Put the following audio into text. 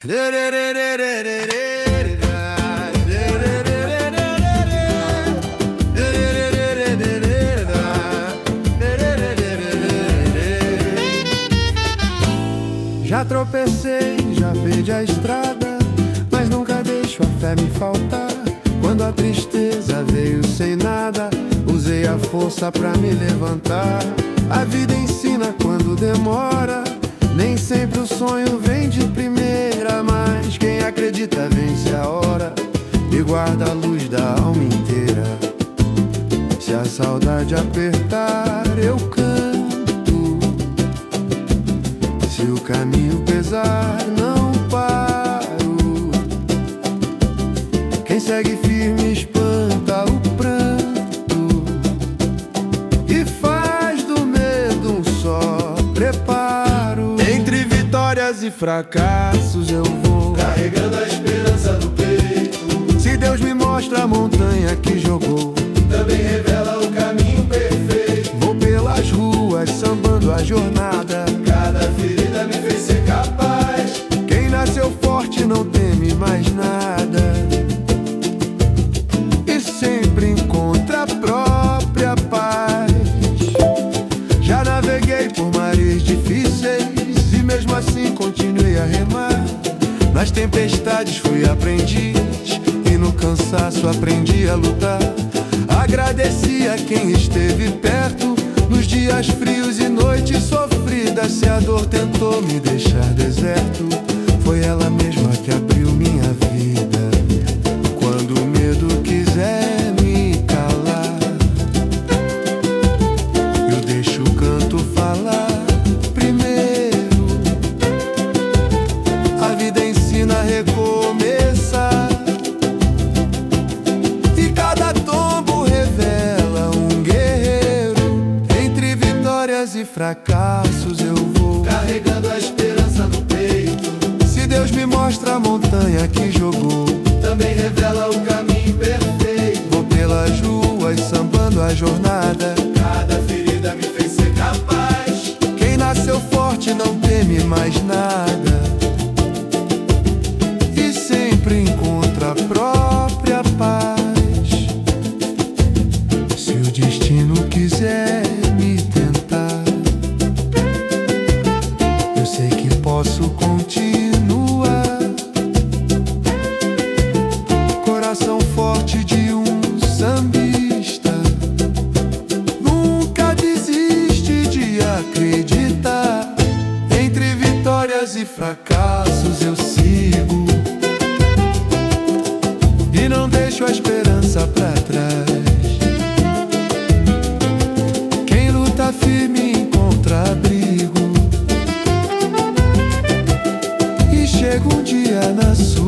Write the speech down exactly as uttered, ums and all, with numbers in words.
Já tropecei, já perdi a estrada, mas nunca deixo a fé me faltar. Quando a tristeza veio sem nada, usei a força pra me levantar. A vida ensina quando demora, nem sempre o sonho vem de primeira, mas quem acredita vence a hora e guarda a luz da alma inteira. Se a saudade apertar, eu canto. Se o caminho pesar, não paro. Quem segue firme espanta o pranto e faz do medo um só preparo. Entre vitórias e fracassos eu vou carregando a esperança no peito. Se Deus me mostra a montanha que jogou, também revela o caminho perfeito. vou pelas ruas sambando a jornada. Cada ferida me fez ser capaz. Quem nasceu forte não teme mais nada e sempre encontra a própria paz. Já naveguei por mares difíceis e mesmo assim continuei a remar. Nas tempestades fui aprendiz e no cansaço aprendi a lutar. Agradeci a quem esteve perto nos dias frios e noites sofridas. Se a dor tentou me deixar deserto, foi ela mesma que abriu minha vida. Quando o medo quiser me calar, eu deixo o canto falar primeiro. A vida ensina a recomeçar e cada tombo revela um guerreiro. Entre vitórias e fracassos eu vou carregando a esperança no peito. Se Deus me mostra a montanha que jogou, também revela o caminho perfeito. vou pelas ruas sambando a jornada. Cada ferida me fez ser capaz. Quem nasceu forte não teme mais nada e sempre encontra a própria paz. Se o destino quiser me tentar, eu sei que posso continuar. Coração forte de um sambista nunca desiste de acreditar. Entre vitórias e fracassos eu sigo e não deixo a esperança pra trás. Quem luta firme encontra abrigo e chega um dia na sua